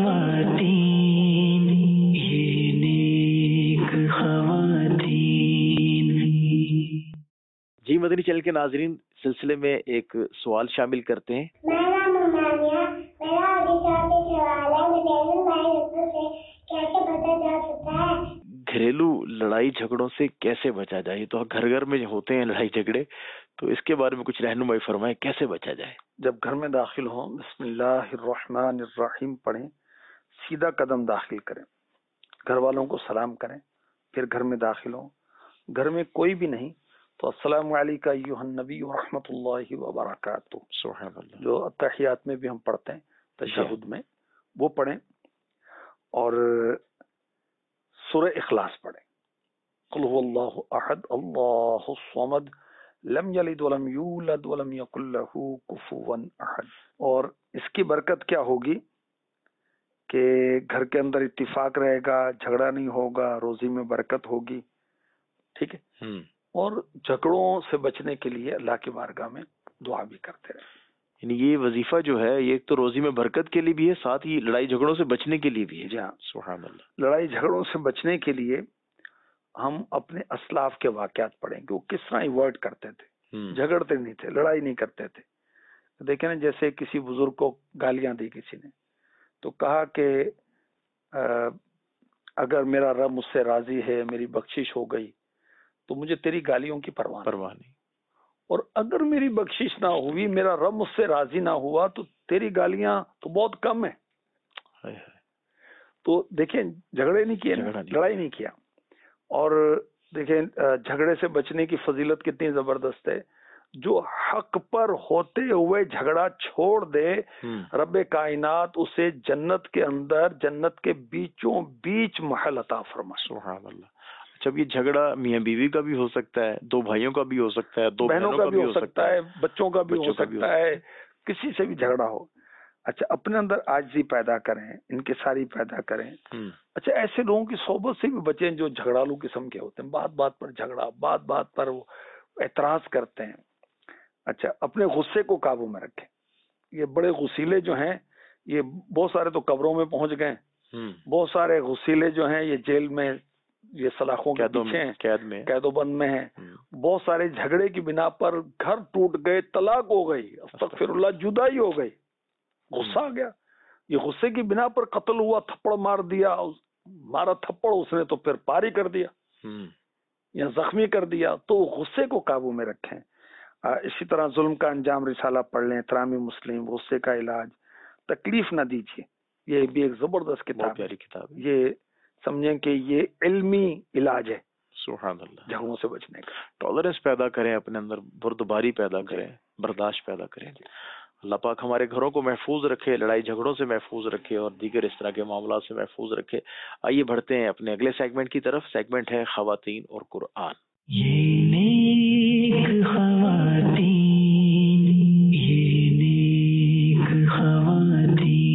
S2: خواتین، یہ نیک خواتین۔
S1: جی مدنی چینل کے ناظرین، سلسلے میں ایک سوال شامل کرتے ہیں۔
S4: میرا نام نانیہ، میرا علیشہ سے سوال ہے، گھریلو لڑائی جھگڑوں سے کیسے بچا جا سکتا ہے؟
S1: گھریلو لڑائی جھگڑوں سے کیسے بچا جائے؟ تو گھر گھر میں ہوتے ہیں لڑائی جھگڑے، تو اس کے بارے میں کچھ رہنمائی فرمائیں، کیسے بچا جائے؟
S3: جب گھر میں داخل ہوں بسم اللہ الرحمن الرحیم پڑھیں، سیدھا قدم داخل کریں، گھر والوں کو سلام کریں، پھر گھر میں داخل ہوں، گھر میں کوئی بھی نہیں تو السلام علیکم ایھا النبی ورحمۃ اللہ وبرکاتہ،
S1: سبحان اللہ،
S3: جو اتحیات میں بھی ہم پڑھتے ہیں، تشہد میں وہ پڑھیں، اور سورہ اخلاص پڑھیں، قل هو اللہ احد اللہ الصمد لم یلد ولم یولد ولم یکن له کفوا احد۔ اور اس کی برکت کیا ہوگی کہ گھر کے اندر اتفاق رہے گا، جھگڑا نہیں ہوگا، روزی میں برکت ہوگی، ٹھیک ہے۔ اور جھگڑوں سے بچنے کے لیے اللہ کی بارگاہ میں دعا بھی کرتے رہیں۔
S1: یعنی یہ وظیفہ جو ہے یہ ایک تو روزی میں برکت کے لیے بھی ہے، ساتھ ہی لڑائی جھگڑوں سے بچنے کے لیے بھی ہے۔
S3: جی ہاں،
S1: سبحان اللہ۔
S3: لڑائی جھگڑوں سے بچنے کے لیے ہم اپنے اسلاف کے واقعات پڑھیں کہ وہ کس طرح ایوائڈ کرتے تھے، جھگڑتے نہیں تھے، لڑائی نہیں کرتے تھے۔ دیکھیں نا، جیسے کسی بزرگ کو گالیاں دی کسی نے، تو کہا کہ اگر میرا رب مجھ سے راضی ہے، میری بخشش ہو گئی، تو مجھے تیری گالیوں کی پرواہ
S1: پرواہ نہیں،
S3: اور اگر میری بخشش نہ ہوئی، میرا رب مجھ سے راضی نہ ہوا، تو تیری گالیاں تو بہت کم ہیں۔ تو دیکھیں، جھگڑے نہیں کیے، لڑائی نہیں کیا۔ اور دیکھیں جھگڑے سے بچنے کی فضیلت کتنی زبردست ہے۔ جو حق پر ہوتے ہوئے جھگڑا چھوڑ دے، رب کائنات اسے جنت کے اندر، جنت کے بیچوں بیچ محل عطا فرمائے۔
S1: سبحان اللہ۔ جب یہ جھگڑا میاں بیوی کا بھی ہو سکتا ہے، دو بھائیوں کا بھی ہو سکتا ہے، دو
S3: بہنوں کا بھی ہو سکتا ہے، بچوں کا بھی ہو سکتا ہے، کسی سے بھی جھگڑا ہو۔ اچھا، اپنے اندر عاجزی پیدا کریں، انکساری پیدا کریں۔ اچھا، ایسے لوگوں کی صحبت سے بھی بچیں جو جھگڑالو قسم کے ہوتے ہیں، بات بات پر جھگڑا، بات بات پر وہ اعتراض کرتے ہیں۔ اچھا، اپنے غصے کو قابو میں رکھیں۔ یہ بڑے غسیلے جو ہیں، یہ بہت سارے تو قبروں میں پہنچ گئے، بہت سارے غسیلے جو ہیں یہ جیل میں، یہ سلاخوں کے پیچھے ہیں، قید میں، قید و بند میں ہیں۔ بہت سارے جھگڑے کی بنا پر گھر ٹوٹ گئے، طلاق ہو گئی، استغفر اللہ، جدائی ہو گئی، غصہ آ گیا، یہ غصے کی بنا پر قتل ہوا، تھپڑ مار دیا، مارا تھپڑ اس نے تو پھر پاری کر دیا۔ یا زخمی کر دیا تو غصے کو قابو میں رکھیں. اسی طرح ظلم کا انجام رسالہ پڑھ لیں، احترام مسلم، غصے کا علاج، تکلیف نہ دیجیے. یہ بھی ایک زبردست کتاب ہے.
S1: کتاب ہے.
S3: یہ سمجھیں کہ یہ علمی علاج ہے
S1: سبحان اللہ.
S3: جھگڑوں سے بچنے کا.
S1: ٹالرنس پیدا کریں اپنے اندر، بردباری پیدا کریں، برداشت پیدا کریں. اللہ پاک ہمارے گھروں کو محفوظ رکھے، لڑائی جھگڑوں سے محفوظ رکھے اور دیگر اس طرح کے معاملات سے محفوظ رکھے. آئیے بڑھتے ہیں اپنے اگلے سیگمنٹ کی طرف. سیگمنٹ ہے خواتین اور قرآن.
S2: یہ نیک خواتین، یہ نیک خواتین.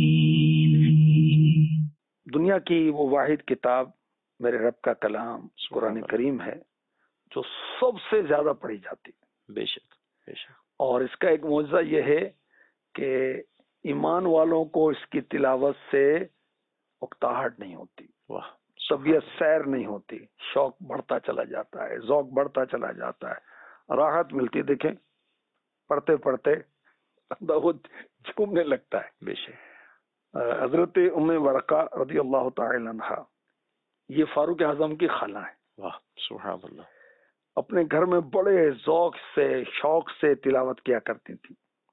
S3: دنیا کی وہ واحد کتاب میرے رب کا کلام قرآن کریم ہے جو سب سے زیادہ پڑھی جاتی ہے.
S1: بے شک بے شک. اور
S3: اس کا ایک معجزہ یہ ہے کہ ایمان والوں کو اس کی تلاوت سے اکتاہٹ نہیں ہوتی،
S1: واہ،
S3: طبیعت سیر نہیں ہوتی، شوق بڑھتا چلا جاتا ہے، ذوق بڑھتا چلا جاتا ہے، راحت ملتی. دیکھیں پڑھتے پڑھتے بندہ وہ جھومنے لگتا ہے.
S1: بے شک.
S3: حضرت ام ورقہ رضی اللہ تعالی عنہا یہ فاروق اعظم کی خالہ ہے.
S1: واہ سبحان اللہ.
S3: اپنے گھر میں بڑے ذوق سے شوق سے تلاوت کیا کرتی تھی.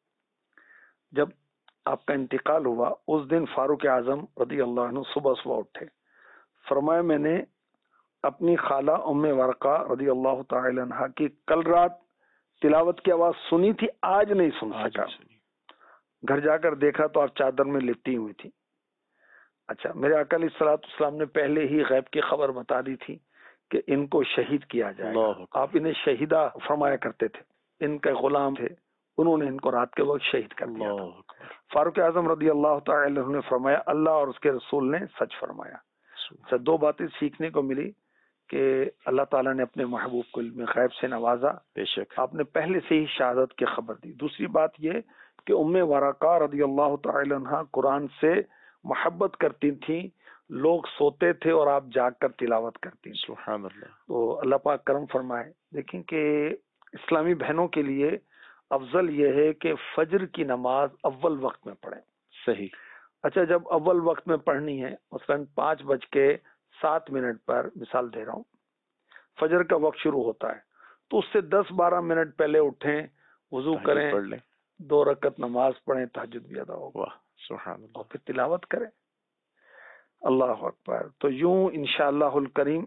S3: جب آپ کا انتقال ہوا اس دن فاروق اعظم رضی اللہ عنہ صبح صبح اٹھے، فرمایا میں نے اپنی خالہ ام ورقہ رضی اللہ تعالی عنہ کی کل رات تلاوت کی آواز سنی تھی، آج نہیں سن سکا. گھر جا کر دیکھا تو آپ چادر میں لپٹی ہوئی تھی. اچھا، میرے آقا علیہ الصلوۃ والسلام نے پہلے ہی غیب کی خبر بتا دی تھی کہ ان کو شہید کیا جائے گا. آپ انہیں شہیدہ فرمایا کرتے تھے. ان کے غلام تھے، انہوں نے ان کو رات کے وقت شہید کر دیا تھا. فاروق اعظم رضی اللہ تعالی عنہ نے فرمایا اللہ اور اس کے رسول نے سچ فرمایا. اچھا، دو باتیں سیکھنے کو ملی کہ اللہ تعالیٰ نے اپنے محبوب کو علم غیب سے نوازا.
S1: بے شک.
S3: آپ نے پہلے سے ہی شہادت کی خبر دی. دوسری بات یہ کہ ام ورقہ رضی اللہ تعالی عنہ قرآن سے محبت کرتی تھیں. لوگ سوتے تھے اور آپ جاگ کر تلاوت کرتی.
S1: سبحان اللہ.
S3: تو اللہ پاک کرم فرمائے. دیکھیں کہ اسلامی بہنوں کے لیے افضل یہ ہے کہ فجر کی نماز اول وقت میں پڑھیں.
S1: صحیح.
S3: اچھا، جب اول وقت میں پڑھنی ہے مثلاً پانچ بج کے سات منٹ پر، مثال دے رہا ہوں، فجر کا وقت شروع ہوتا ہے تو اس سے دس بارہ منٹ پہلے اٹھیں، وضو کریں،
S1: پڑھ لیں،
S3: دو رکعت نماز پڑھیں، تہجد بھی ادا ہوگا.
S1: واہ سبحان اللہ.
S3: اور پھر تلاوت کریں. اللہ اکبر. تو یوں انشاءاللہ الکریم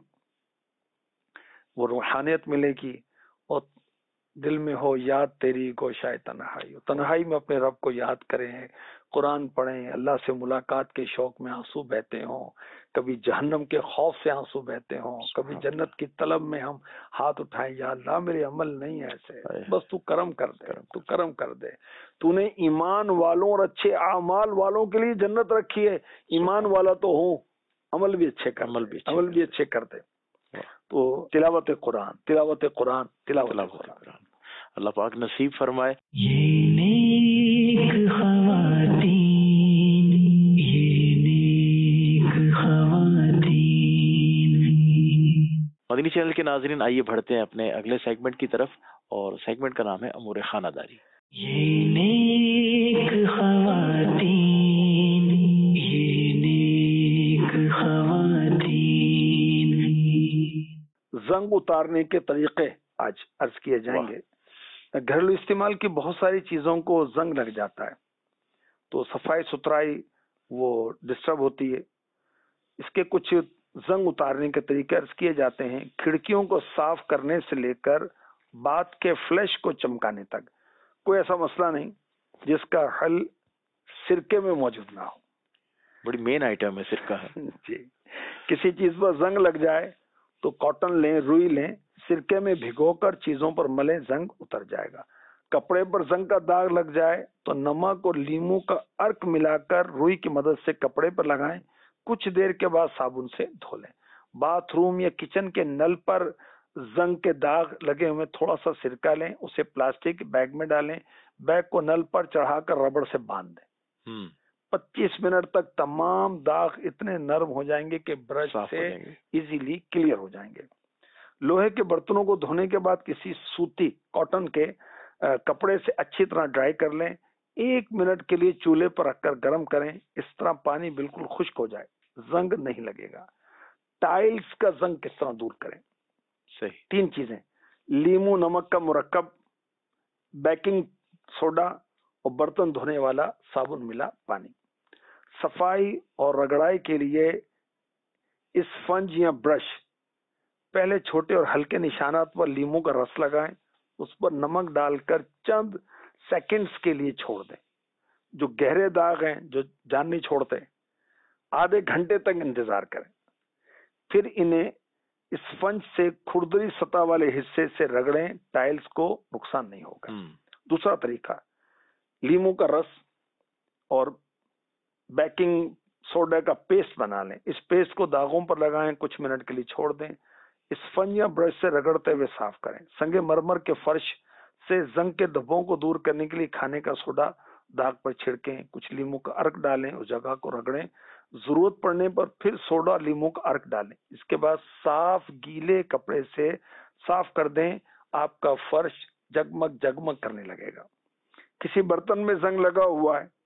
S3: وہ روحانیت ملے گی اور دل میں ہو یاد تیری گوشائے تنہائی. تنہائی میں اپنے رب کو یاد کریں، قرآن پڑھیں، اللہ سے ملاقات کے شوق میں آنسو بہتے ہوں، کبھی جہنم کے خوف سے آنسو بہتے ہوں، کبھی جنت کی طلب میں ہم ہاتھ اٹھائیں، یا اللہ میرے عمل نہیں ایسے، بس تو کرم کر دے، تو کرم کر دے. تو نے ایمان والوں اور اچھے اعمال والوں کے لیے جنت رکھی ہے. ایمان والا تو ہوں، عمل بھی اچھے کر، عمل بھی عمل بھی اچھے کر دے. تو تلاوت قرآن، تلاوت قرآن، تلاوت قرآن.
S1: اللہ پاک نصیب فرمائے.
S2: یہ نیک خواتین، یہ نیک خواتین.
S1: مدنی چینل کے ناظرین، آئیے بڑھتے ہیں اپنے اگلے سیگمنٹ کی طرف، اور سیگمنٹ کا نام ہے امور خانہ داری.
S2: یہ نیک خواتین، یہ نیک خواتین.
S3: زنگ اتارنے کے طریقے آج عرض کیے جائیں گے. گھریلو استعمال کی بہت ساری چیزوں کو زنگ لگ جاتا ہے تو صفائی ستھرائی وہ ڈسٹرب ہوتی ہے. اس کے کچھ زنگ اتارنے کے طریقے عرض کیے جاتے ہیں. کھڑکیوں کو صاف کرنے سے لے کر بات کے فلیش کو چمکانے تک کوئی ایسا مسئلہ نہیں جس کا حل سرکے میں موجود نہ ہو.
S1: بڑی مین آئٹم ہے سرکہ ہے.
S3: جی، کسی چیز پر زنگ لگ جائے تو کاٹن لیں، روئی لیں، سرکے میں بھگو کر چیزوں پر ملیں، زنگ اتر جائے گا. کپڑے پر زنگ کا داغ لگ جائے تو نمک اور لیمو کا ارک ملا کر روئی کی مدد سے کپڑے پر لگائیں، کچھ دیر کے بعد صابن سے دھو لیں. باتھ روم یا کچن کے نل پر زنگ کے داغ لگے ہوئے تھوڑا سا سرکہ لیں، اسے پلاسٹک بیگ میں ڈالیں، بیگ کو نل پر چڑھا کر ربڑ سے باندھ دیں. پچیس منٹ تک تمام داغ اتنے نرم ہو جائیں گے کہ برش سے ایزیلی کلیئر ہو جائیں گے. لوہے کے برتنوں کو دھونے کے بعد کسی سوتی کاٹن کے کپڑے سے اچھی طرح ڈرائی کر لیں. ایک منٹ کے لیے چولہے پر رکھ کر گرم کریں. اس طرح پانی بالکل خشک ہو جائے، زنگ نہیں لگے گا. ٹائلز کا زنگ کس طرح دور کریں؟
S1: صحیح.
S3: تین چیزیں، لیمو نمک کا مرکب، بیکنگ سوڈا اور برتن دھونے والا صابن ملا پانی. صفائی اور رگڑائی کے لیے اسفنج یا برش پہلے چھوٹے اور ہلکے نشانات پر لیمو کا رس لگائیں، اس پر نمک ڈال کر چند سیکنڈز کے لیے چھوڑ دیں. جو گہرے داغ ہیں جو جان نہیں چھوڑتے، آدھے گھنٹے تک انتظار کریں. پھر انہیں اسفنج سے کھردری سطح والے حصے سے رگڑیں، ٹائلز کو نقصان نہیں ہوگا. دوسرا طریقہ، لیمو کا رس اور بیکنگ سوڈا کا پیسٹ بنا لیں. اس پیسٹ کو داغوں پر لگائیں، کچھ منٹ کے لیے چھوڑ دیں. اسفنج یا برش سے رگڑتے ہوئے صاف کریں. سنگ مرمر کے فرش سے زنگ کے دھبوں کو دور کرنے کے لیے کھانے کا سوڈا داغ پر چھڑکیں، کچھ لیمو کا عرق ڈالیں، اس جگہ کو رگڑیں. ضرورت پڑنے پر پھر سوڈا لیمو کا عرق ڈالیں. اس کے بعد صاف گیلے کپڑے سے صاف کر دیں. آپ کا فرش جگمگ جگمگ کرنے لگے گا. کسی برتن میں زنگ لگا ہوا ہے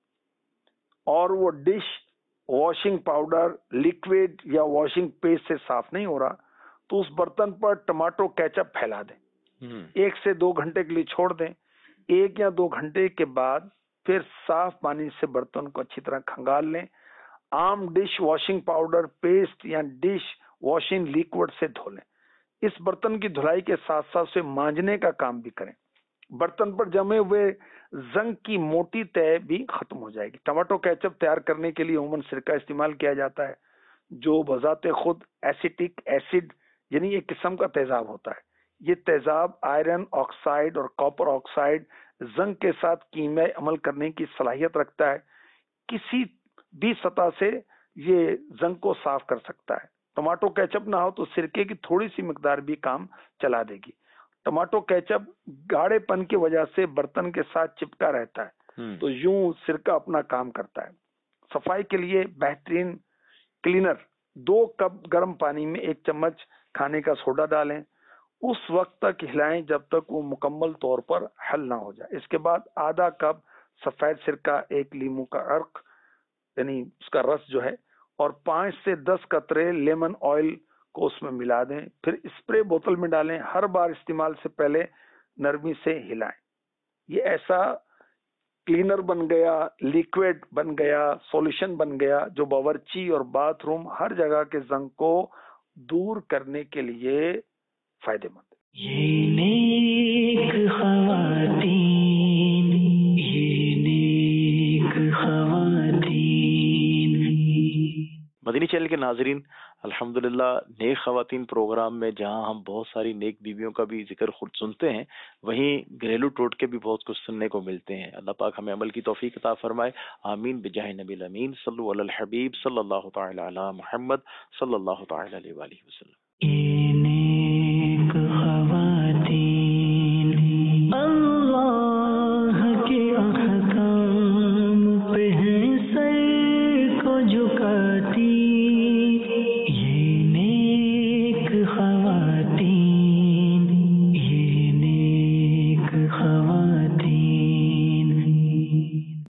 S3: اور وہ ڈش واشنگ پاؤڈر، لیکوڈ یا واشنگ پیسٹ سے صاف نہیں ہو رہا تو اس برتن پر ٹماٹو کیچپ پھیلا دیں. ایک سے دو گھنٹے کے لیے چھوڑ دیں. ایک یا دو گھنٹے کے بعد پھر صاف پانی سے برتن کو اچھی طرح کھنگال لیں. عام ڈش واشنگ پاؤڈر، پیسٹ یا ڈش واشنگ لیکوڈ سے دھو لیں. اس برتن کی دھلائی کے ساتھ ساتھ اسے مانجنے کا کام بھی کریں. برتن پر جمے ہوئے زنگ کی موٹی تہ بھی ختم ہو جائے گی. ٹماٹو کیچپ تیار کرنے کے لیے عموماً سرکہ استعمال کیا جاتا ہے جو بذات خود ایسیٹک ایسڈ یعنی ایک قسم کا تیزاب ہوتا ہے. یہ تیزاب آئرن آکسائڈ اور کاپر آکسائڈ زنگ کے ساتھ کیمیائی عمل کرنے کی صلاحیت رکھتا ہے. کسی بھی سطح سے یہ زنگ کو صاف کر سکتا ہے. ٹماٹو کیچپ نہ ہو تو سرکے کی تھوڑی سی مقدار بھی کام چلا دے گی. ٹماٹو کیچپ گاڑے پن کی وجہ سے برتن کے ساتھ چپکا رہتا ہے تو یوں سرکہ اپنا کام کرتا ہے. صفائی کے لیے بہترین کلینر، دو کپ گرم پانی میں ایک چمچ کھانے کا سوڈا ڈالیں. اس وقت تک ہلائیں جب تک وہ مکمل طور پر حل نہ ہو جائے. اس کے بعد آدھا کپ سفید سرکہ، ایک لیمو کا عرق یعنی اس کا رس جو ہے، اور پانچ سے دس قطرے لیمن آئل کو اس میں ملا دیں. پھر اسپرے بوتل میں ڈالیں. ہر بار استعمال سے پہلے نرمی سے ہلائیں. یہ ایسا کلینر بن گیا، لیکوڈ بن گیا، سولوشن بن گیا جو باورچی اور باتھ روم ہر جگہ کے زنگ کو دور کرنے کے لیے فائدہ مند ہے.
S2: یہ نیک خواتین، یہ نیک خواتین.
S1: مدنی چینل کے ناظرین، الحمدللہ نیک خواتین پروگرام میں جہاں ہم بہت ساری نیک بیویوں کا بھی ذکر خود سنتے ہیں، وہیں گھریلو ٹوٹکے بھی بہت کچھ سننے کو ملتے ہیں. اللہ پاک ہمیں عمل کی توفیق عطا فرمائے. آمین بجاہ نبی الامین. صلو علی الحبیب صلی اللہ تعالی علی محمد صلی اللہ تعالی علیہ وآلہ وسلم.